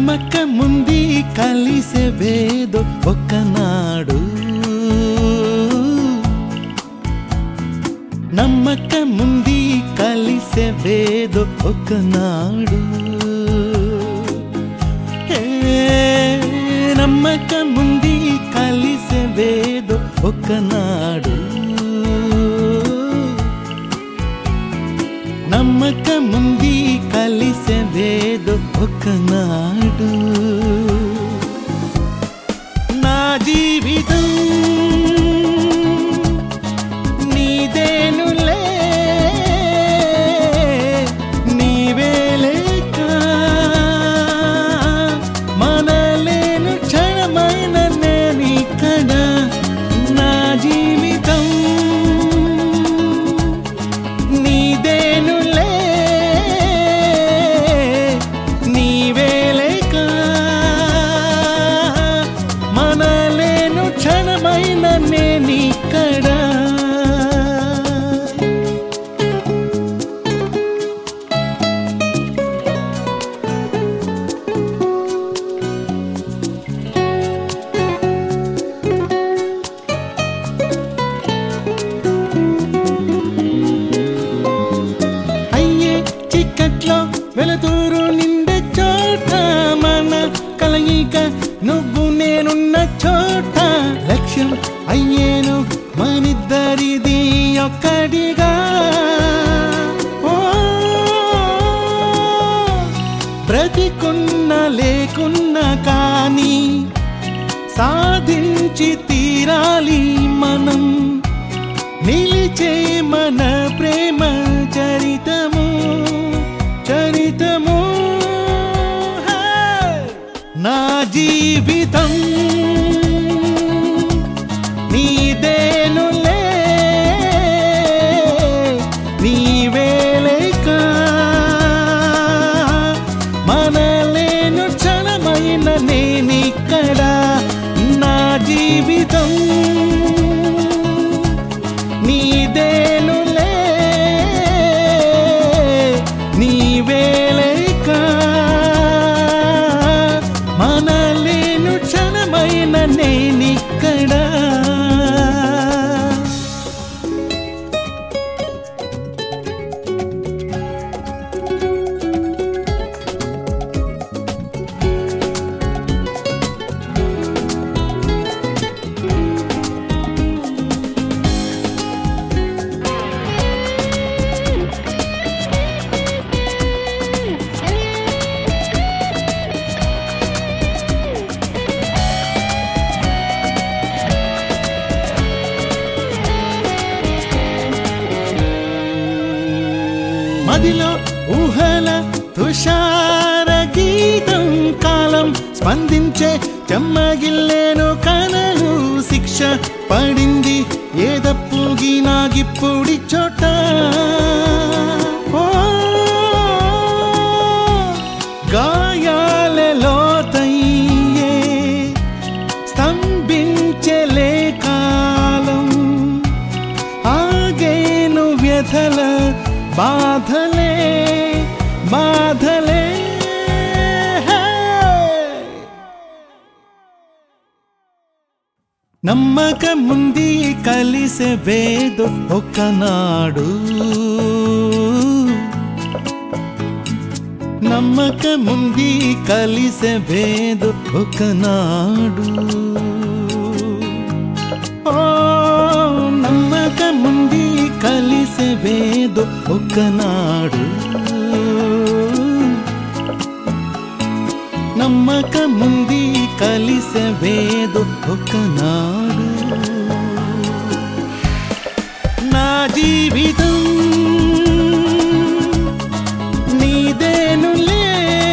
నమ్మకముంది కలిసేవేదో ఒకనాడు, నమ్మకముంది కలిసేవేదో ఒకనాడు, నమ్మకముంది కలిసేవేదో ఒకనాడు, నమ్మకముంది కలిసేవేదో ఒకనాడు. నా జీవితం నీదేనులే, నీవే లేక మనలేను క్షణమైన నేనిక్కడ. నా జీవితం నీదేనులే, నీవే లేక మనలేను క్షణమైన నేనిక్కడ. చీకట్లో వెలుతురు నిండే చోట, మన కలయిక నువ్వు నేనున్న చోట, లక్ష్యం అయ్యేను మనిద్దరిది ఒక్కడిగా. ఓ బ్రతికున్నా లేకున్నా కానీ సాధించి తీరాలి మనం, నిలిచే మన ప్రేమ చరితము చరితము. నా జీవితం నీదేనులే, నీవే లేక మనలేను క్షణమైన నేనిక్కడ. నా జీవితం నీదేనులే, నీవే లేక మనలేను క్షణమైన నేనిక్కడ. మదిలో ఊహల తుషార గీతం, కాలం స్పందించే చెమ్మగిల్లేను కనలు. శిక్ష పడింది ఏదప్పుగి నాగిప్పుడి చోట. ఓ గాయాలలో తయ్యే స్తంభించలే కాలం, ఆగేను వ్యథల బాధలే బాధలే. నమ్మకముంది కలిసేవేదో ఒకనాడు, నమ్మకముంది కలిసేవేదో ఒకనాడు. ఓ నమ్మకముంది కలిసేవేదో ఒకనాడు, నమ్మకముంది కలిసేవేదో ఒకనాడు. నా జీవితం నీదేనులే,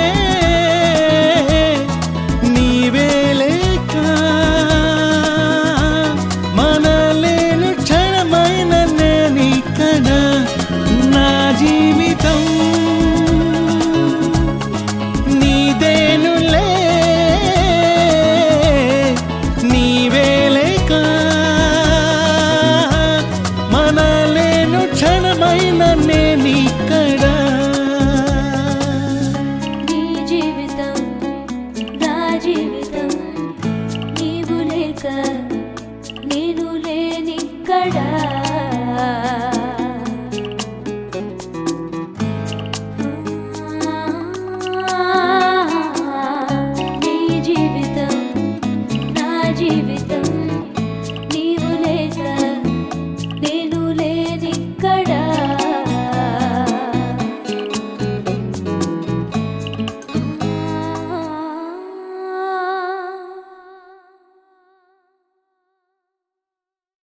నీవే లేక మనలేను క్షణమైన నేనిక్కడ. నా జీవితం నీదేనులే, నీవే లేక మనలేను క్షణ జీవితం